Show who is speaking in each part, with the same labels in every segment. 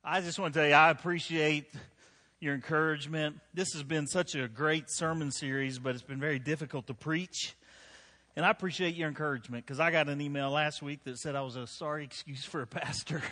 Speaker 1: I just want to tell you, I appreciate your encouragement. This has been such a great sermon series, but it's been very difficult to preach. And I appreciate your encouragement because I got an email last week that said I was a sorry excuse for a pastor.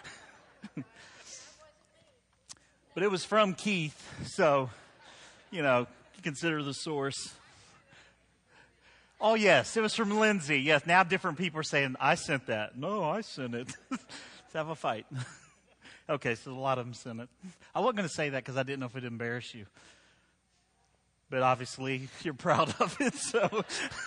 Speaker 1: But it was from Keith, so, consider the source. Oh, yes, it was from Lindsay. Yes, now different people are saying, I sent that. No, I sent it. Let's have a fight. Okay, so a lot of them sent it. I wasn't going to say that because I didn't know if it'd embarrass you. But obviously, you're proud of it, so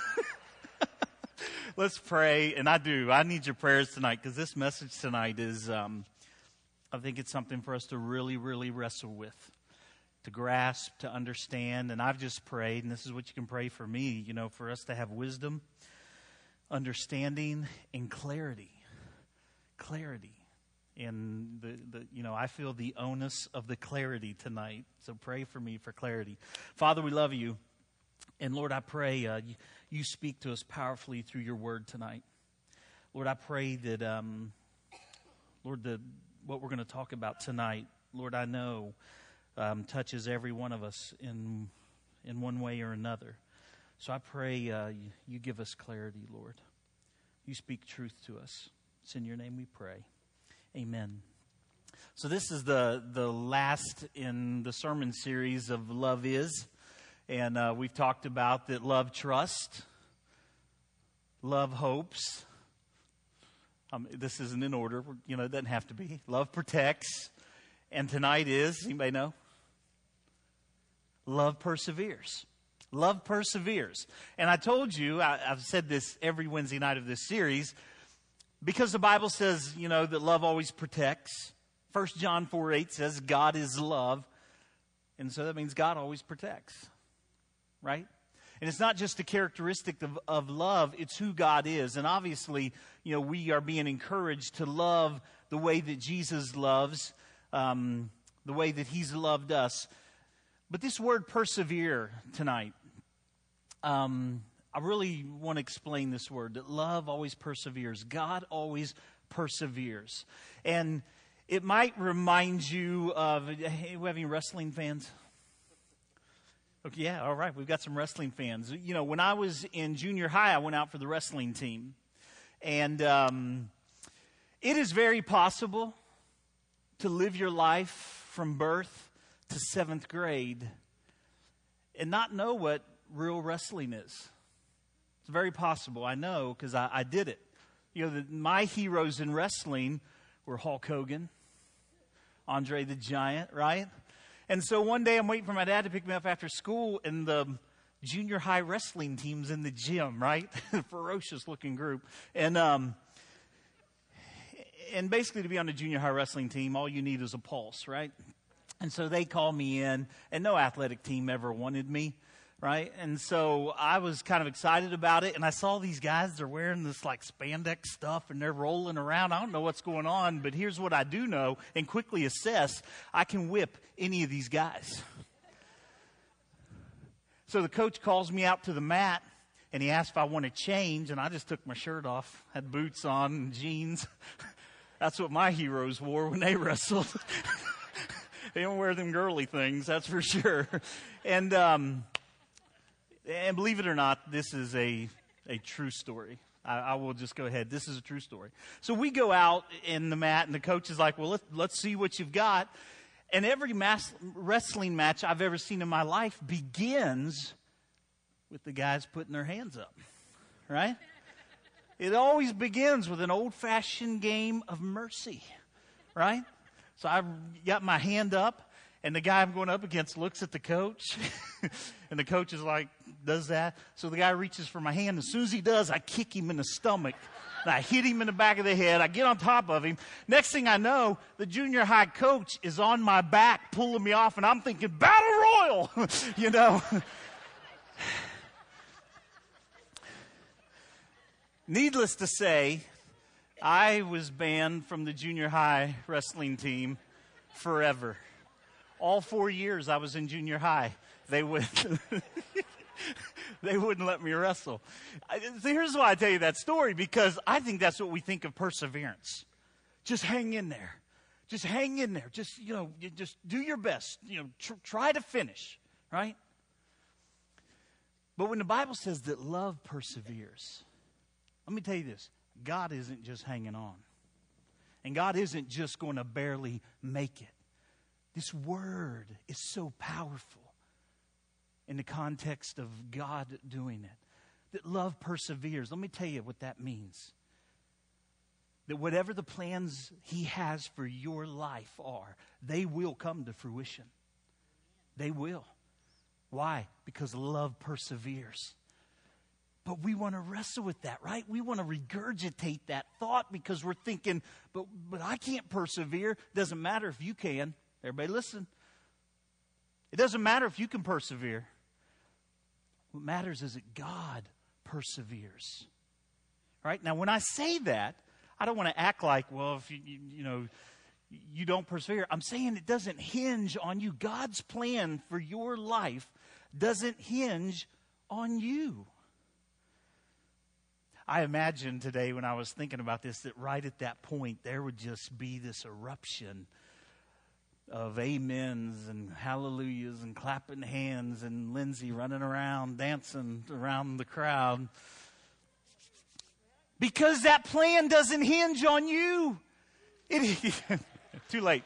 Speaker 1: let's pray. And I need your prayers tonight because this message tonight is, I think it's something for us to really, really wrestle with, to grasp, to understand. And I've just prayed, and this is what you can pray for me, for us to have wisdom, understanding, and clarity. Clarity. And I feel the onus of the clarity tonight. So pray for me for clarity. Father, we love you. And Lord, I pray you speak to us powerfully through your word tonight. Lord, I pray that, what we're going to talk about tonight, Lord, I know touches every one of us in one way or another. So I pray you give us clarity, Lord. You speak truth to us. It's in your name we pray. Amen. So this is the last in the sermon series of Love Is. And we've talked about that love trusts, love hopes. This isn't in order. It doesn't have to be. Love protects. And tonight is, anybody know? Love perseveres. Love perseveres. And I told you, I've said this every Wednesday night of this series, because the Bible says, that love always protects. 1 John 4:8 says God is love. And so that means God always protects. Right? And it's not just a characteristic of love, it's who God is. And obviously, we are being encouraged to love the way that Jesus loves, the way that he's loved us. But this word persevere tonight, I really want to explain this word, that love always perseveres. God always perseveres. And it might remind you of, hey, we have any wrestling fans? Okay, yeah, all right, we've got some wrestling fans. When I was in junior high, I went out for the wrestling team. And it is very possible to live your life from birth to 7th grade and not know what real wrestling is. It's very possible. I know because I did it. My heroes in wrestling were Hulk Hogan, Andre the Giant, right? And so one day I'm waiting for my dad to pick me up after school, and the junior high wrestling team's in the gym, right? Ferocious looking group. And basically to be on the junior high wrestling team, all you need is a pulse, right? And so they called me in, and no athletic team ever wanted me. Right? And so I was kind of excited about it. And I saw these guys, they're wearing this like spandex stuff and they're rolling around. I don't know what's going on, but here's what I do know and quickly assess. I can whip any of these guys. So the coach calls me out to the mat and he asked if I want to change. And I just took my shirt off, had boots on and jeans. That's what my heroes wore when they wrestled. They don't wear them girly things, that's for sure. And believe it or not, this is a true story. I will just go ahead. This is a true story. So we go out in the mat, and the coach is like, well, let's see what you've got. And every wrestling match I've ever seen in my life begins with the guys putting their hands up, right? It always begins with an old-fashioned game of mercy, right? So I've got my hand up. And the guy I'm going up against looks at the coach, and the coach is like, does that? So the guy reaches for my hand. As soon as he does, I kick him in the stomach. And I hit him in the back of the head. I get on top of him. Next thing I know, the junior high coach is on my back pulling me off, and I'm thinking, Battle Royal, Needless to say, I was banned from the junior high wrestling team forever. All 4 years I was in junior high, they wouldn't let me wrestle. Here's why I tell you that story, because I think that's what we think of perseverance. Just hang in there. Just hang in there. Just, just do your best. Try to finish, right? But when the Bible says that love perseveres, let me tell you this. God isn't just hanging on. And God isn't just going to barely make it. This word is so powerful in the context of God doing it. That love perseveres. Let me tell you what that means. That whatever the plans He has for your life are, they will come to fruition. They will. Why? Because love perseveres. But we want to wrestle with that, right? We want to regurgitate that thought because we're thinking, but I can't persevere. Doesn't matter if you can. Everybody listen. It doesn't matter if you can persevere. What matters is that God perseveres. Right? Now, when I say that, I don't want to act like, well, if you don't persevere. I'm saying it doesn't hinge on you. God's plan for your life doesn't hinge on you. I imagine today when I was thinking about this that right at that point there would just be this eruption of amens and hallelujahs and clapping hands and Lindsay running around dancing around the crowd. Because that plan doesn't hinge on you. Too late.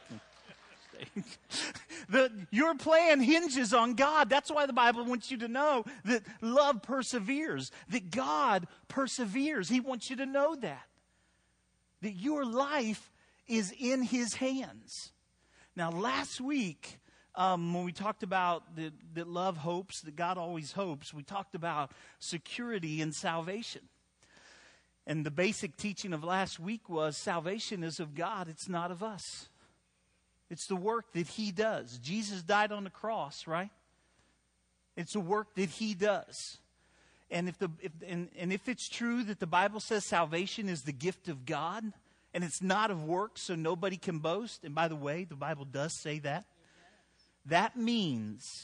Speaker 1: Your plan hinges on God. That's why the Bible wants you to know that love perseveres, that God perseveres. He wants you to know that your life is in His hands. Now, last week, when we talked about that love hopes, that God always hopes, we talked about security and salvation. And the basic teaching of last week was salvation is of God, it's not of us. It's the work that He does. Jesus died on the cross, right? It's the work that He does. And if it's true that the Bible says salvation is the gift of God, and it's not of works, so nobody can boast. And by the way, the Bible does say that. That means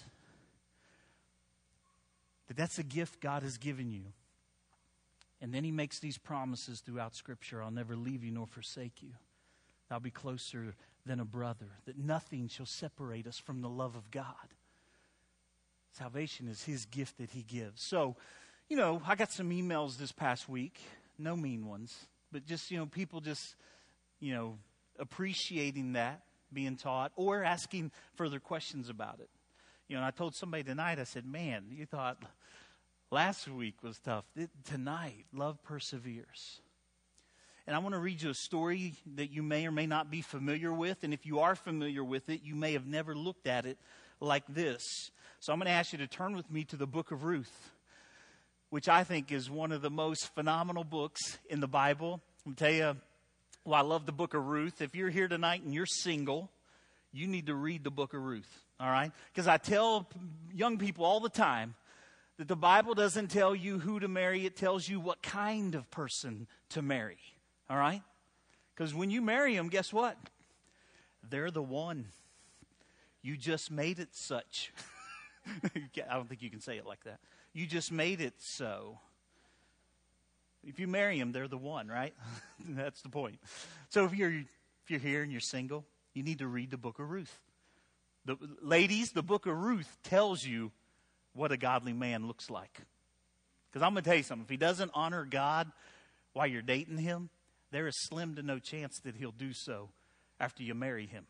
Speaker 1: that that's a gift God has given you. And then He makes these promises throughout Scripture. I'll never leave you nor forsake you. I'll be closer than a brother. That nothing shall separate us from the love of God. Salvation is His gift that He gives. So, I got some emails this past week. No mean ones. But just, people just, appreciating that, being taught, or asking further questions about it. And I told somebody tonight, I said, man, you thought last week was tough. Tonight, love perseveres. And I want to read you a story that you may or may not be familiar with. And if you are familiar with it, you may have never looked at it like this. So I'm going to ask you to turn with me to the book of Ruth, which I think is one of the most phenomenal books in the Bible. I'm going to tell you, I love the book of Ruth. If you're here tonight and you're single, you need to read the book of Ruth, all right? Because I tell young people all the time that the Bible doesn't tell you who to marry. It tells you what kind of person to marry, all right? Because when you marry them, guess what? They're the one. You just made it such. I don't think you can say it like that. You just made it so. If you marry them, they're the one, right? That's the point. So if you're here and you're single, you need to read the book of Ruth. Ladies, the book of Ruth tells you what a godly man looks like. Because I'm going to tell you something. If he doesn't honor God while you're dating him, there is slim to no chance that he'll do so after you marry him.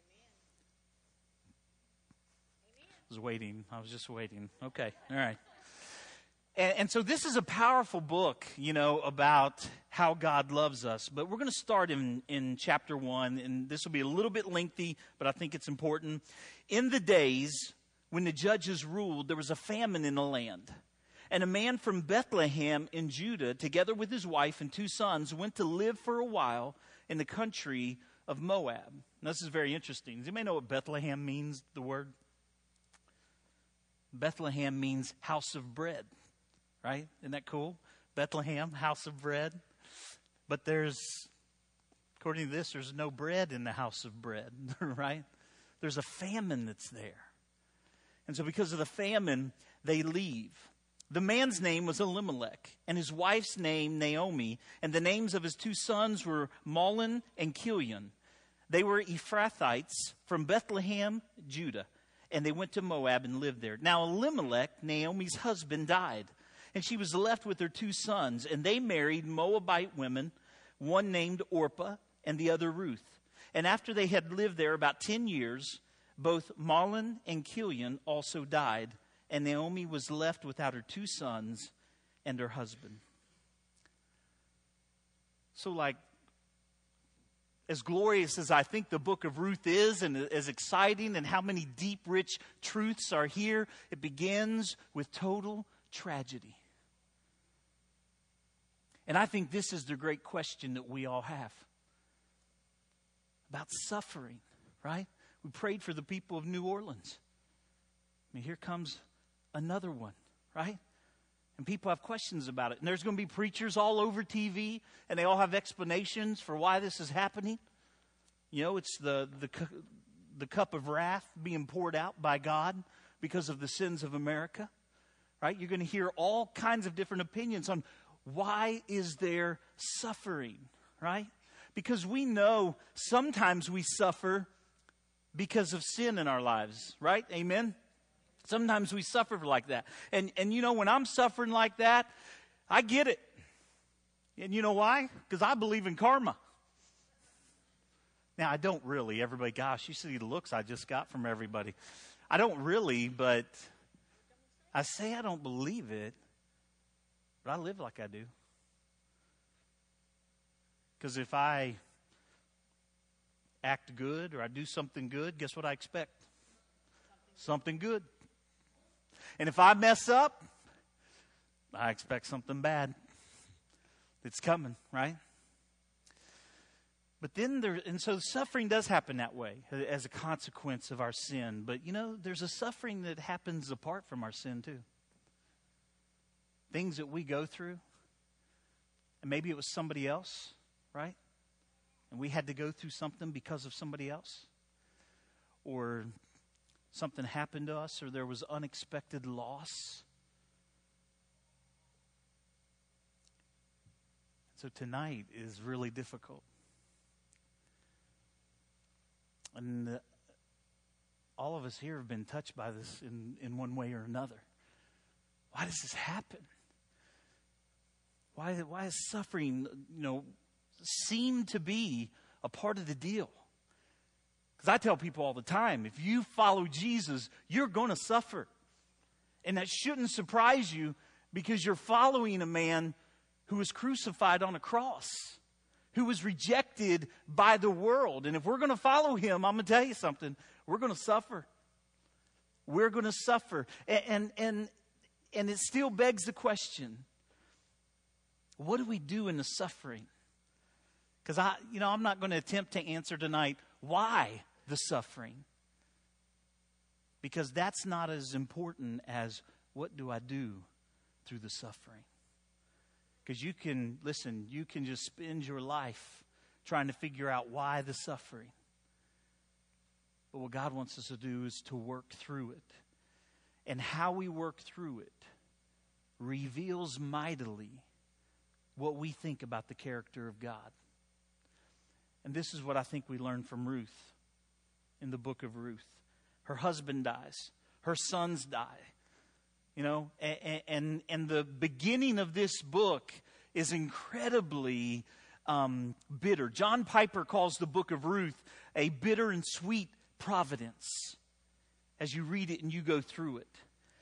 Speaker 1: I was just waiting. Okay, all right. And so this is a powerful book, about how God loves us. But we're going to start in chapter 1, and this will be a little bit lengthy, but I think it's important. In the days when the judges ruled, there was a famine in the land. And a man from Bethlehem in Judah, together with his wife and 2 sons, went to live for a while in the country of Moab. Now, this is very interesting. Does anybody know what Bethlehem means, the word? Bethlehem means house of bread, right? Isn't that cool? Bethlehem, house of bread. But according to this, there's no bread in the house of bread, right? There's a famine that's there. And so because of the famine, they leave. The man's name was Elimelech, and his wife's name Naomi, and the names of his 2 sons were Mahlon and Chilion. They were Ephrathites from Bethlehem, Judah, and they went to Moab and lived there. Now Elimelech, Naomi's husband, died, and she was left with her 2 sons, and they married Moabite women, one named Orpah and the other Ruth. And after they had lived there about 10 years, both Mahlon and Chilion also died, and Naomi was left without her 2 sons and her husband. So, like, as glorious as I think the book of Ruth is, and as exciting, and how many deep, rich truths are here, it begins with total tragedy. And I think this is the great question that we all have about suffering, right? We prayed for the people of New Orleans. I mean, here comes another one, right? And people have questions about it. And there's going to be preachers all over TV, and they all have explanations for why this is happening. You know, it's the cup of wrath being poured out by God because of the sins of America, right? You're going to hear all kinds of different opinions on why is there suffering, right? Because we know sometimes we suffer because of sin in our lives, right? Amen? Sometimes we suffer like that. And you know, when I'm suffering like that, I get it. And you know why? Because I believe in karma. Now, I don't really. Everybody, gosh, you see the looks I just got from everybody. I don't really, but I say I don't believe it, but I live like I do. Because if I act good or I do something good, guess what I expect? Something good. And if I mess up, I expect something bad. It's coming, right? But then so suffering does happen that way as a consequence of our sin. But you know, there's a suffering that happens apart from our sin too. Things that we go through, and maybe it was somebody else, right? And we had to go through something because of somebody else. Or something happened to us, or there was unexpected loss. So tonight is really difficult. And all of us here have been touched by this in one way or another. Why does this happen? Why is suffering, seem to be a part of the deal? Because I tell people all the time, if you follow Jesus, you're going to suffer. And that shouldn't surprise you, because you're following a man who was crucified on a cross, who was rejected by the world. And if we're going to follow him, I'm going to tell you something, we're going to suffer. We're going to suffer. And it still begs the question, what do we do in the suffering? Because I'm not going to attempt to answer tonight why the suffering. Because that's not as important as what do I do through the suffering. Because you can just spend your life trying to figure out why the suffering. But what God wants us to do is to work through it. And how we work through it reveals mightily what we think about the character of God. And this is what I think we learn from Ruth in the book of Ruth. Her husband dies. Her sons die. And the beginning of this book is incredibly bitter. John Piper calls the book of Ruth a bitter and sweet providence as you read it and you go through it.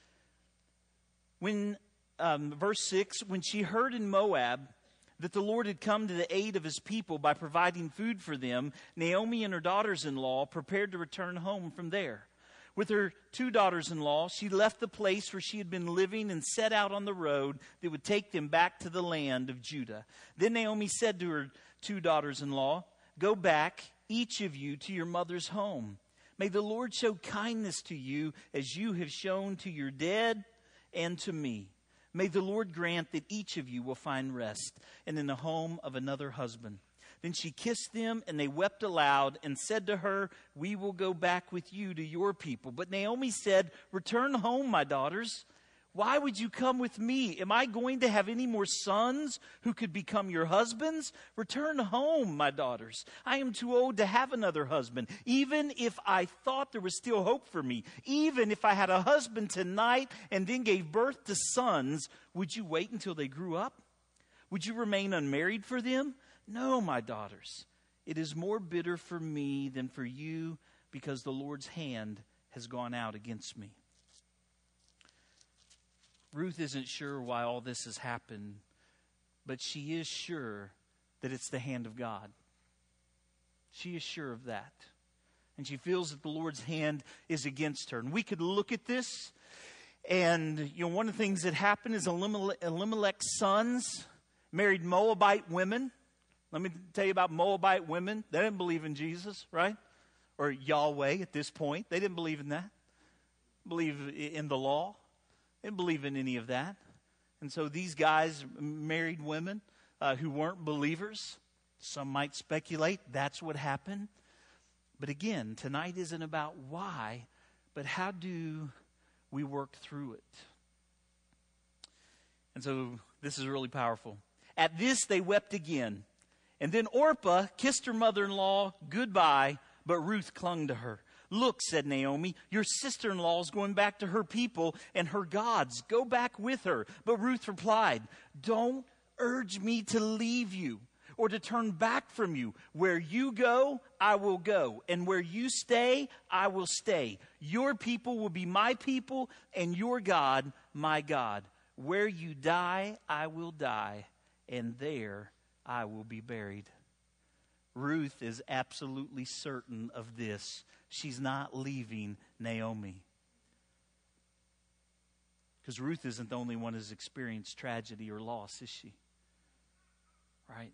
Speaker 1: When, verse 6, when she heard in Moab that the Lord had come to the aid of his people by providing food for them, Naomi and her daughters-in-law prepared to return home from there. With her 2 daughters-in-law, she left the place where she had been living and set out on the road that would take them back to the land of Judah. Then Naomi said to her 2 daughters-in-law, "Go back, each of you, to your mother's home. May the Lord show kindness to you as you have shown to your dead and to me. May the Lord grant that each of you will find rest and in the home of another husband." Then she kissed them, and they wept aloud and said to her, "We will go back with you to your people." But Naomi said, "Return home, my daughters. Why would you come with me? Am I going to have any more sons who could become your husbands? Return home, my daughters. I am too old to have another husband. Even if I thought there was still hope for me, even if I had a husband tonight and then gave birth to sons, would you wait until they grew up? Would you remain unmarried for them? No, my daughters. It is more bitter for me than for you, because the Lord's hand has gone out against me. Ruth isn't sure why all this has happened, but she is sure that it's the hand of God. She is sure of that. And she feels that the Lord's hand is against her. And we could look at this, and one of the things that happened is Elimelech's sons married Moabite women. Let me tell you about Moabite women. They didn't believe in Jesus, right? Or Yahweh at this point. They didn't believe in that. Believe in the law. They didn't believe in any of that. And so these guys married women who weren't believers. Some might speculate that's what happened. But again, tonight isn't about why, but how do we work through it? And so this is really powerful. At this, they wept again. And then Orpah kissed her mother-in-law goodbye, but Ruth clung to her. Look, said Naomi, your sister-in-law is going back to her people and her gods. Go back with her. But Ruth replied, don't urge me to leave you or to turn back from you. Where you go, I will go. And where you stay, I will stay. Your people will be my people and your God, my God. Where you die, I will die, and there I will be buried. Ruth is absolutely certain of this. She's not leaving Naomi. Because Ruth isn't the only one who's experienced tragedy or loss, is she? Right?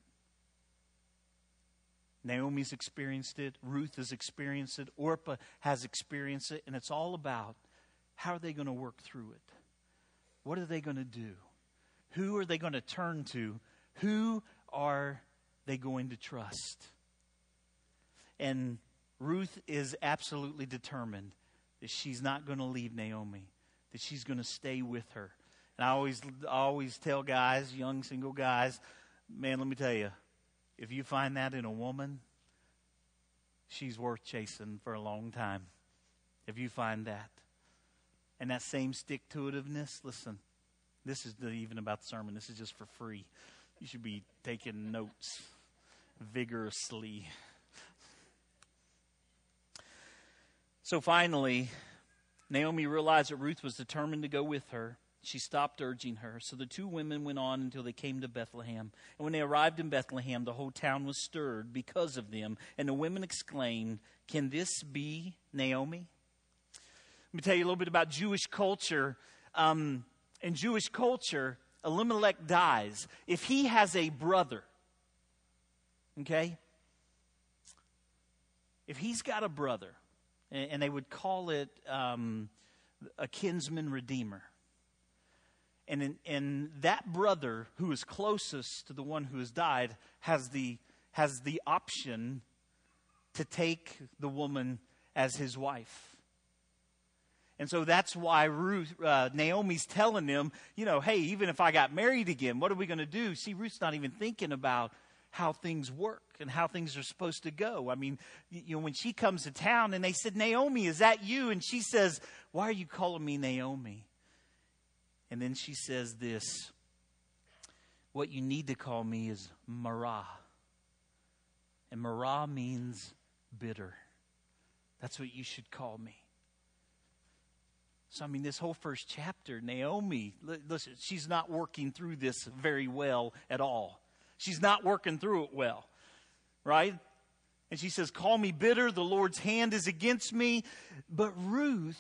Speaker 1: Naomi's experienced it. Ruth has experienced it. Orpah has experienced it. And it's all about how are they going to work through it? What are they going to do? Who are they going to turn to? Who are they going to trust? And Ruth is absolutely determined that she's not going to leave Naomi, that she's going to stay with her. And I always tell guys, young single guys, man, let me tell you, if you find that in a woman, she's worth chasing for a long time. If you find that. And that same stick-to-itiveness, listen, this is not even about the sermon. This is just for free. You should be taking notes vigorously. So finally, Naomi realized that Ruth was determined to go with her. She stopped urging her. So the two women went on until they came to Bethlehem. And when they arrived in Bethlehem, the whole town was stirred because of them. And the women exclaimed, can this be Naomi? Let me tell you a little bit about Jewish culture. In Jewish culture, Elimelech dies. If he has a brother, okay? If he's got a brother, and they would call it a kinsman redeemer. And that brother who is closest to the one who has died has the option to take the woman as his wife. And so that's why Naomi's telling them, hey, even if I got married again, what are we going to do? See, Ruth's not even thinking about how things work and how things are supposed to go. I mean, when she comes to town and they said, Naomi, is that you? And she says, why are you calling me Naomi? And then she says this, what you need to call me is Marah. And Marah means bitter. That's what you should call me. So, I mean, this whole first chapter, Naomi, listen, she's not working through this very well at all. She's not working through it well, right? And she says, call me bitter, the Lord's hand is against me. But Ruth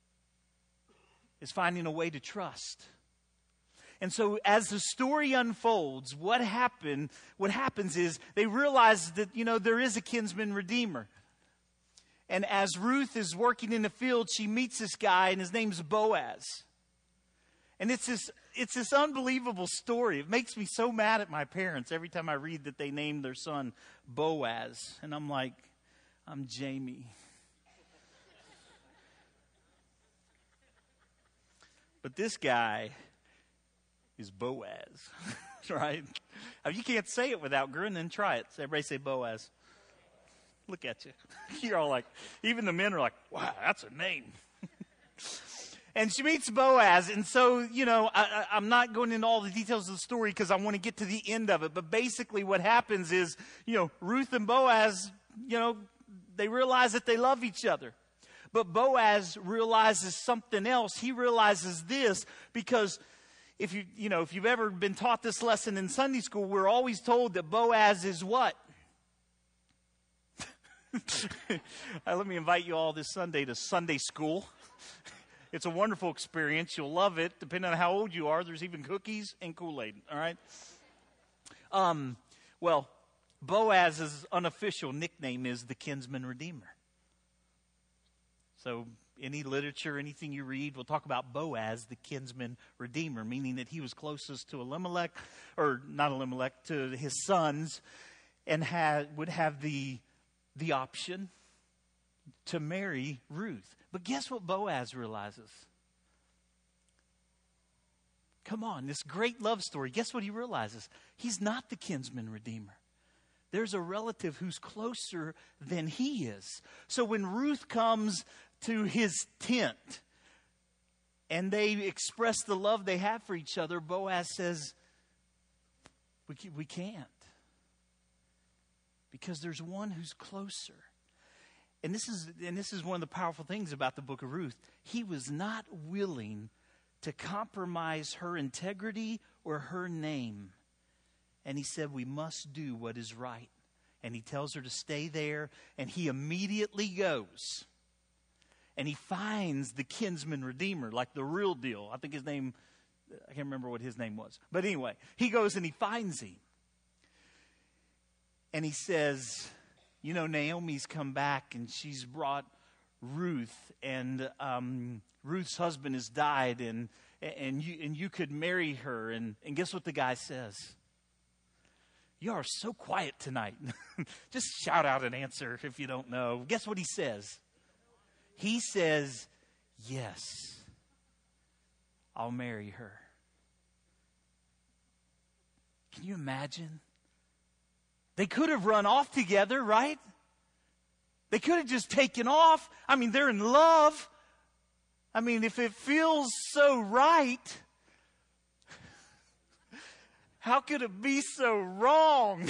Speaker 1: is finding a way to trust. And so as the story unfolds, what happens is they realize that, there is a kinsman redeemer. And as Ruth is working in the field, she meets this guy, and his name's Boaz. And it's this unbelievable story. It makes me so mad at my parents every time I read that they named their son Boaz. And I'm like, I'm Jamie. But this guy is Boaz, right? I mean, you can't say it without grinning. Try it. Everybody say Boaz. Look at you. You're all like, even the men are like, wow, that's a name. And she meets Boaz. And so, I'm not going into all the details of the story because I want to get to the end of it. But basically what happens is, Ruth and Boaz, they realize that they love each other. But Boaz realizes something else. He realizes this because if you've ever been taught this lesson in Sunday school, we're always told that Boaz is what? Let me invite you all this Sunday to Sunday school. It's a wonderful experience. You'll love it. Depending on how old you are, there's even cookies and Kool-Aid. All right. Well, Boaz's unofficial nickname is the kinsman redeemer. So any literature, anything you read, will talk about Boaz, the kinsman redeemer, meaning that he was closest to Elimelech, or not Elimelech, to his sons, and would have the option to marry Ruth. But guess what Boaz realizes? Come on, this great love story. Guess what he realizes? He's not the kinsman redeemer. There's a relative who's closer than he is. So when Ruth comes to his tent and they express the love they have for each other, Boaz says, we can't. Because there's one who's closer. And this is one of the powerful things about the book of Ruth. He was not willing to compromise her integrity or her name. And he said, we must do what is right. And he tells her to stay there. And he immediately goes. And he finds the kinsman redeemer, like the real deal. I think his name, I can't remember what his name was. But anyway, he goes and he finds him. And he says, Naomi's come back and she's brought Ruth, and Ruth's husband has died, and you could marry her. And guess what the guy says? You are so quiet tonight. Just shout out an answer if you don't know. Guess what he says? He says, yes, I'll marry her. Can you imagine? They could have run off together, right? They could have just taken off. I mean, they're in love. I mean, if it feels so right, how could it be so wrong?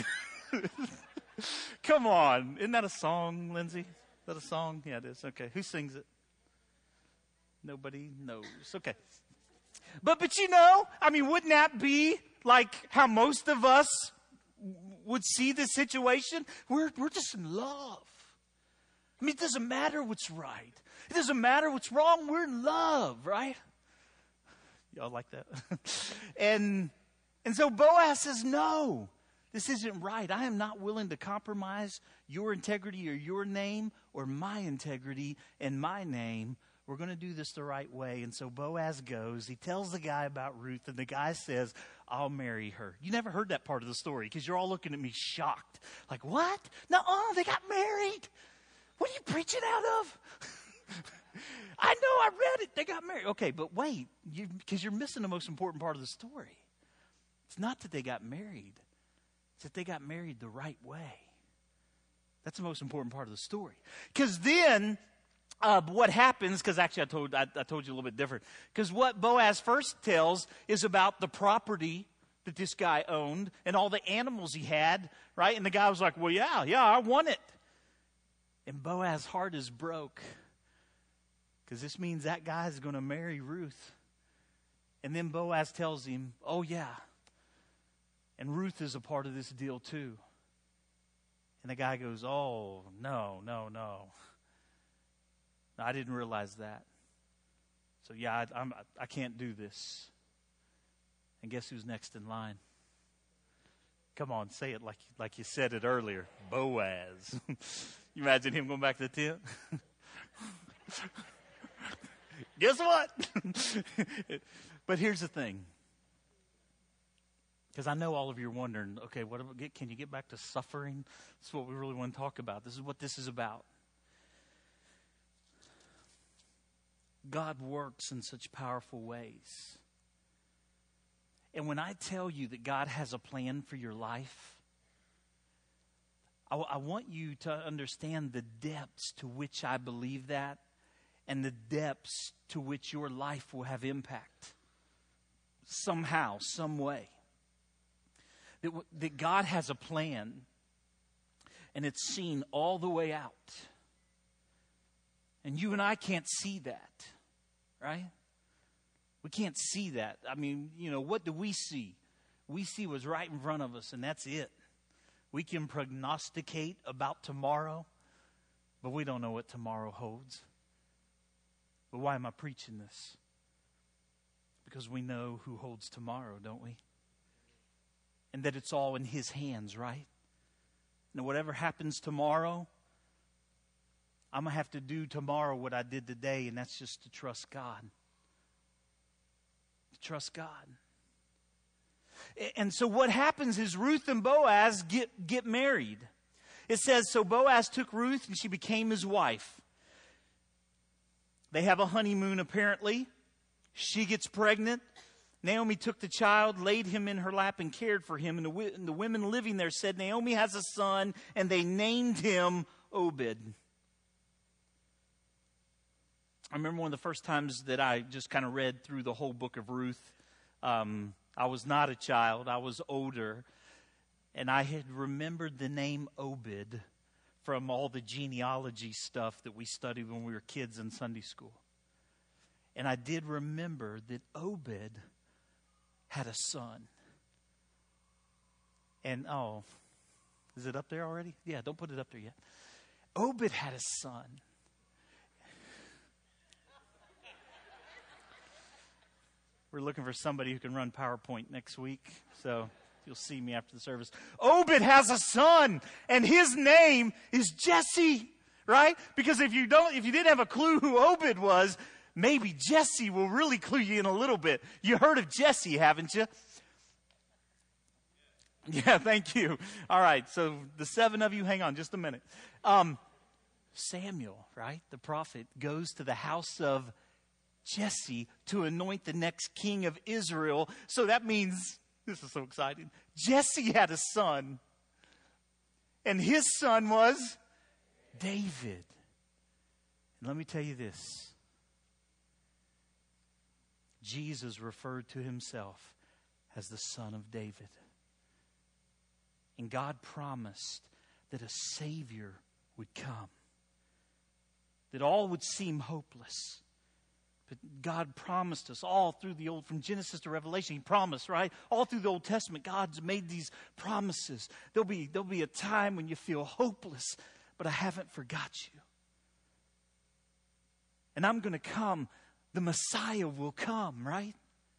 Speaker 1: Come on. Isn't that a song, Lindsay? Is that a song? Yeah, it is. Okay. Who sings it? Nobody knows. Okay. But wouldn't that be like how most of us would see this situation? We're just in love. I mean, it doesn't matter what's right. It doesn't matter what's wrong. We're in love, right? Y'all like that? And so Boaz says, no, this isn't right. I am not willing to compromise your integrity or your name or my integrity and my name. We're going to do this the right way. And so Boaz goes. He tells the guy about Ruth, and the guy says, I'll marry her. You never heard that part of the story because you're all looking at me shocked. Like, what? No, they got married. What are you preaching out of? I know, I read it. They got married. Okay, but wait, because you're missing the most important part of the story. It's not that they got married. It's that they got married the right way. That's the most important part of the story. Because then what happens, because actually I told you a little bit different. Because what Boaz first tells is about the property that this guy owned and all the animals he had, right? And the guy was like, well, yeah, I want it. And Boaz's heart is broke because this means that guy is going to marry Ruth. And then Boaz tells him, oh, yeah, and Ruth is a part of this deal too. And the guy goes, oh, no. I didn't realize that. So, yeah, I can't do this. And guess who's next in line? Come on, say it like you said it earlier. Boaz. You imagine him going back to the tent? Guess what? But here's the thing. Because I know all of you are wondering, okay, can you get back to suffering? That's what we really want to talk about. This is what this is about. God works in such powerful ways. And when I tell you that God has a plan for your life, I want you to understand the depths to which I believe that and the depths to which your life will have impact somehow, some way. That God has a plan, and it's seen all the way out. And you and I can't see that, right? We can't see that. I mean, what do we see? We see what's right in front of us, and that's it. We can prognosticate about tomorrow, but we don't know what tomorrow holds. But why am I preaching this? Because we know who holds tomorrow, don't we? And that it's all in His hands, right? Now, whatever happens tomorrow, I'm going to have to do tomorrow what I did today, and that's just to trust God. To trust God. And so what happens is Ruth and Boaz get married. It says, so Boaz took Ruth and she became his wife. They have a honeymoon apparently. She gets pregnant. Naomi took the child, laid him in her lap and cared for him. And the women living there said, Naomi has a son, and they named him Obed. I remember one of the first times that I just kind of read through the whole book of Ruth. I was not a child. I was older. And I had remembered the name Obed from all the genealogy stuff that we studied when we were kids in Sunday school. And I did remember that Obed had a son. And, is it up there already? Yeah, don't put it up there yet. Obed had a son. We're looking for somebody who can run PowerPoint next week, so you'll see me after the service. Obed has a son, and his name is Jesse, right? Because if you didn't have a clue who Obed was, maybe Jesse will really clue you in a little bit. You heard of Jesse, haven't you? Yeah, thank you. All right, so the 7 of you, hang on just a minute. Samuel, right, the prophet, goes to the house of Jesse to anoint the next king of Israel. So that means, this is so exciting, Jesse had a son. And his son was David. And let me tell you this. Jesus referred to himself as the Son of David. And God promised that a Savior would come. That all would seem hopeless. But God promised us all through from Genesis to Revelation, He promised, right? All through the Old Testament, God's made these promises. There'll be a time when you feel hopeless, but I haven't forgot you. And I'm going to come. The Messiah will come, right?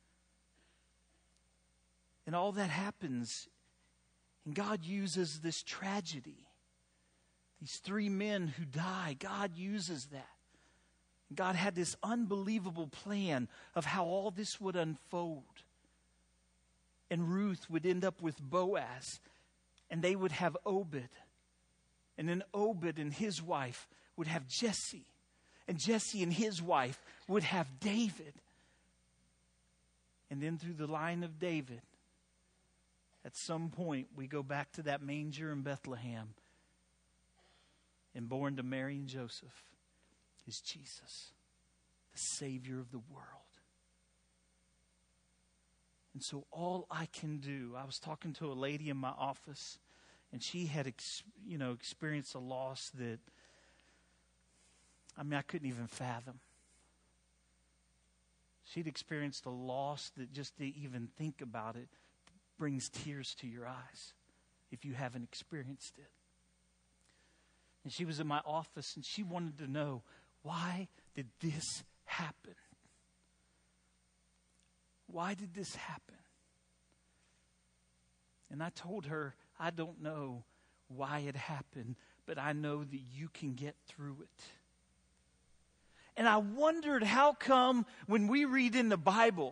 Speaker 1: And all that happens, and God uses this tragedy. These 3 men who die, God uses that. God had this unbelievable plan of how all this would unfold. And Ruth would end up with Boaz, and they would have Obed. And then Obed and his wife would have Jesse. And Jesse and his wife would have David. And then through the line of David, at some point, we go back to that manger in Bethlehem. And born to Mary and Joseph is Jesus, the Savior of the world. And so all I can do, I was talking to a lady in my office, and she had experienced a loss that, I couldn't even fathom. She'd experienced a loss that just to even think about it brings tears to your eyes if you haven't experienced it. And she was in my office, and she wanted to know, why did this happen? Why did this happen? And I told her, I don't know why it happened, but I know that you can get through it. And I wondered, how come when we read in the Bible,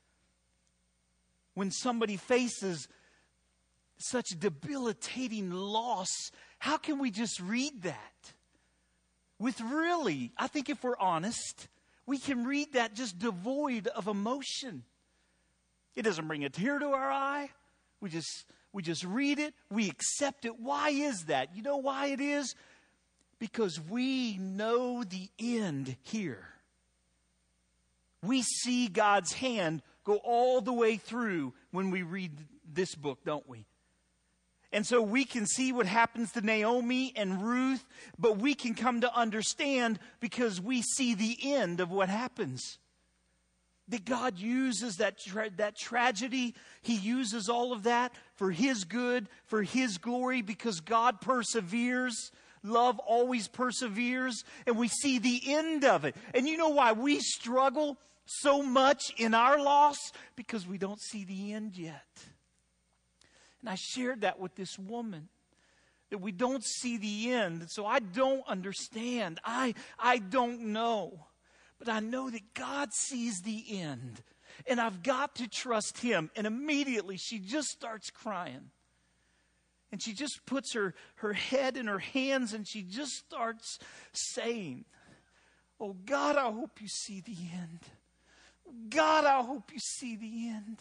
Speaker 1: when somebody faces such debilitating loss, how can we just read that? With really, I think if we're honest, We can read that just devoid of emotion. It doesn't bring a tear to our eye. We just read it. We accept it. Why is that? You know why it is? Because we know the end here. We see God's hand go all the way through when we read this book, don't we? And so we can see what happens to Naomi and Ruth, but we can come to understand because we see the end of what happens. That God uses that tragedy, He uses all of that for His good, for His glory, because God perseveres. Love always perseveres, and we see the end of it. And you know why we struggle so much in our loss? Because we don't see the end yet. And I shared that with this woman, that we don't see the end. So I don't understand. I don't know. But I know that God sees the end. And I've got to trust Him. And immediately she just starts crying. And she just puts her head in her hands and she just starts saying, "Oh God, I hope you see the end. God, I hope you see the end."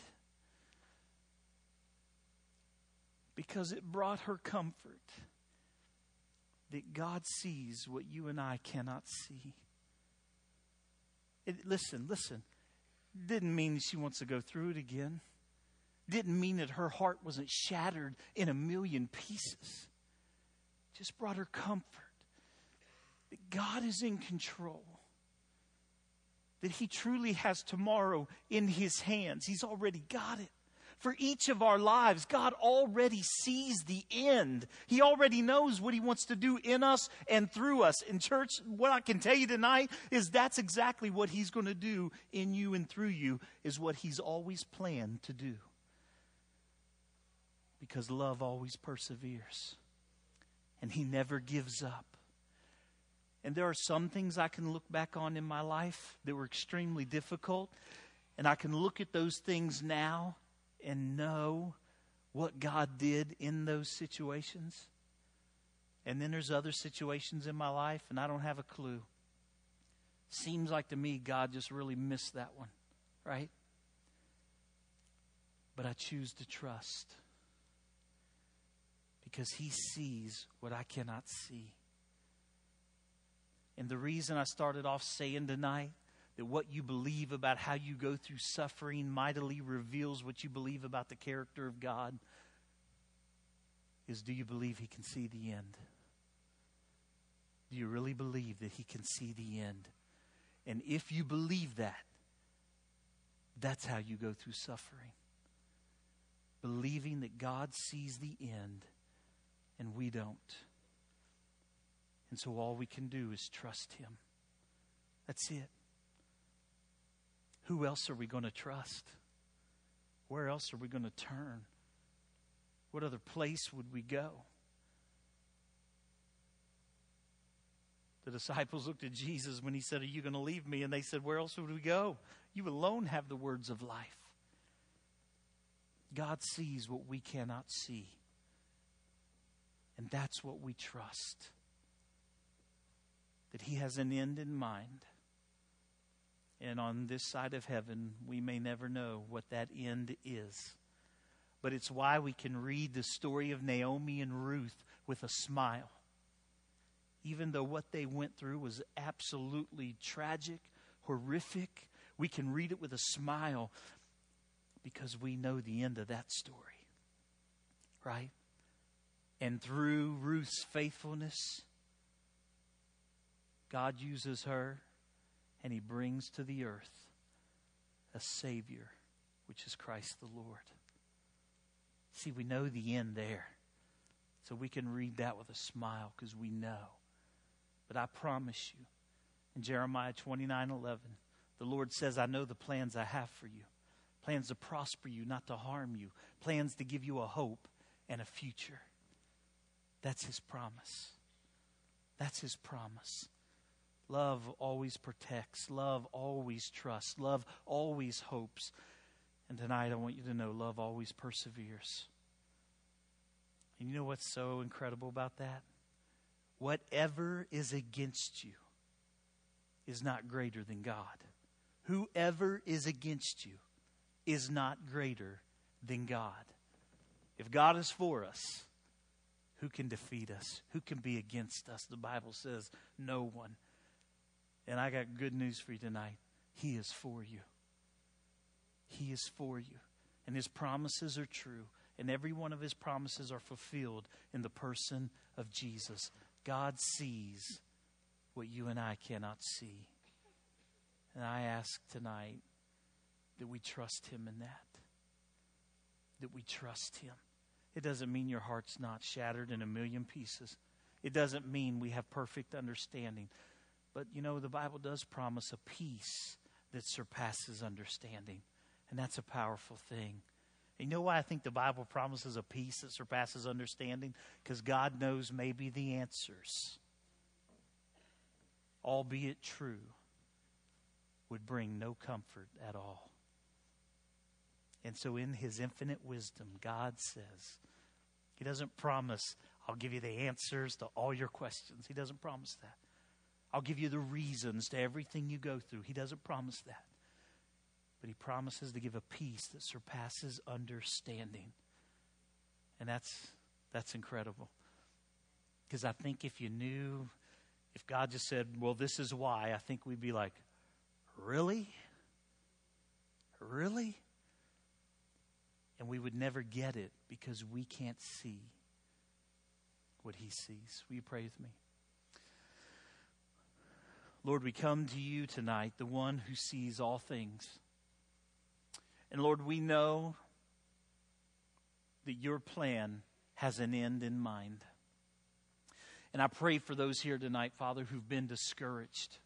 Speaker 1: Because it brought her comfort that God sees what you and I cannot see. Listen. Didn't mean she wants to go through it again. Didn't mean that her heart wasn't shattered in a million pieces. Just brought her comfort that God is in control. That He truly has tomorrow in His hands. He's already got it. For each of our lives, God already sees the end. He already knows what He wants to do in us and through us. In church, what I can tell you tonight is that's exactly what He's going to do in you and through you, is what He's always planned to do. Because love always perseveres. And He never gives up. And there are some things I can look back on in my life that were extremely difficult. And I can look at those things now and know what God did in those situations. And then there's other situations in my life and I don't have a clue. Seems like to me God just really missed that one, right? But I choose to trust. Because He sees what I cannot see. And the reason I started off saying tonight that what you believe about how you go through suffering mightily reveals what you believe about the character of God is, do you believe He can see the end? Do you really believe that He can see the end? And if you believe that, that's how you go through suffering. Believing that God sees the end and we don't. And so all we can do is trust Him. That's it. Who else are we going to trust? Where else are we going to turn? What other place would we go? The disciples looked at Jesus when He said, "Are you going to leave me?" And they said, "Where else would we go? You alone have the words of life." God sees what we cannot see. And that's what we trust. That He has an end in mind. And on this side of heaven, we may never know what that end is. But it's why we can read the story of Naomi and Ruth with a smile. Even though what they went through was absolutely tragic, horrific, we can read it with a smile because we know the end of that story. Right? And through Ruth's faithfulness, God uses her and He brings to the earth a Savior, which is Christ the Lord. See, we know the end there. So we can read that with a smile because we know. But I promise you, in Jeremiah 29:11, the Lord says, "I know the plans I have for you. Plans to prosper you, not to harm you. Plans to give you a hope and a future." That's His promise. That's His promise. Love always protects. Love always trusts. Love always hopes. And tonight I want you to know love always perseveres. And you know what's so incredible about that? Whatever is against you, is not greater than God. Whoever is against you is not greater than God. If God is for us, who can defeat us? Who can be against us? The Bible says no one. And I got good news for you tonight. He is for you. He is for you. And His promises are true. And every one of His promises are fulfilled in the person of Jesus. God sees what you and I cannot see. And I ask tonight that we trust Him in that. That we trust Him. It doesn't mean your heart's not shattered in a million pieces. It doesn't mean we have perfect understanding. But, you know, the Bible does promise a peace that surpasses understanding. And that's a powerful thing. And you know why I think the Bible promises a peace that surpasses understanding? Because God knows maybe the answers, albeit true, would bring no comfort at all. And so in His infinite wisdom, God says, He doesn't promise, I'll give you the answers to all your questions. He doesn't promise that. I'll give you the reasons to everything you go through. He doesn't promise that. But He promises to give a peace that surpasses understanding. And that's incredible. Because I think if you knew, if God just said, well, this is why, I think we'd be like, really? Really? And we would never get it because we can't see what He sees. Will you pray with me? Lord, we come to You tonight, the one who sees all things. And Lord, we know that Your plan has an end in mind. And I pray for those here tonight, Father, who've been discouraged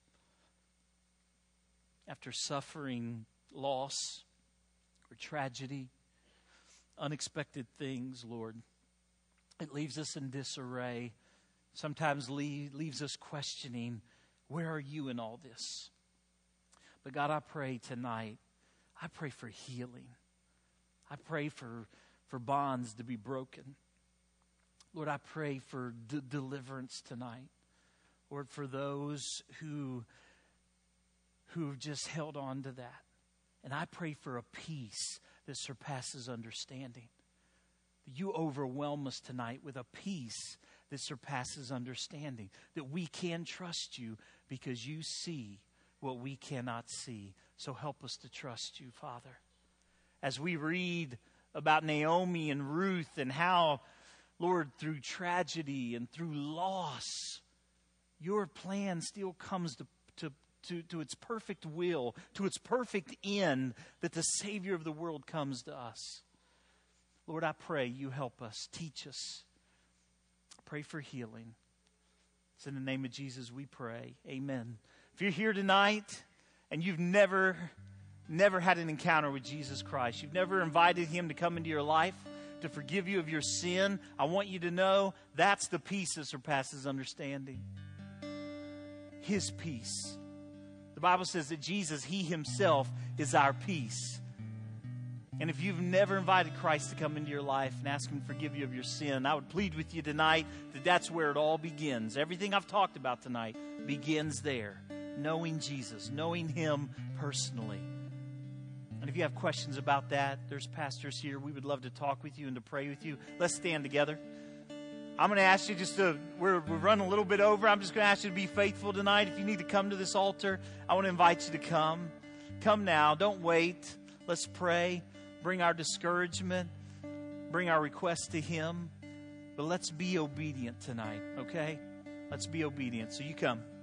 Speaker 1: after suffering loss or tragedy, unexpected things, Lord. It leaves us in disarray. Sometimes leaves us questioning, where are You in all this? But God, I pray tonight, I pray for healing. I pray for bonds to be broken. Lord, I pray for deliverance tonight. Lord, for those who've just held on to that. And I pray for a peace that surpasses understanding. That You overwhelm us tonight with a peace that surpasses understanding. That we can trust You because You see what we cannot see. So help us to trust You, Father. As we read about Naomi and Ruth and how, Lord, through tragedy and through loss, Your plan still comes to its perfect will, to its perfect end, that the Savior of the world comes to us. Lord, I pray You help us, teach us. Pray for healing. It's in the name of Jesus we pray. Amen. If you're here tonight and you've never had an encounter with Jesus Christ, you've never invited Him to come into your life, to forgive you of your sin, I want you to know that's the peace that surpasses understanding. His peace. The Bible says that Jesus, He Himself, is our peace. And if you've never invited Christ to come into your life and ask Him to forgive you of your sin, I would plead with you tonight that that's where it all begins. Everything I've talked about tonight begins there. Knowing Jesus, knowing Him personally. And if you have questions about that, there's pastors here. We would love to talk with you and to pray with you. Let's stand together. I'm going to ask you we're running a little bit over. I'm just going to ask you to be faithful tonight. If you need to come to this altar, I want to invite you to come. Come now. Don't wait. Let's pray. Bring our discouragement. Bring our request to Him. But let's be obedient tonight, okay? Let's be obedient. So you come.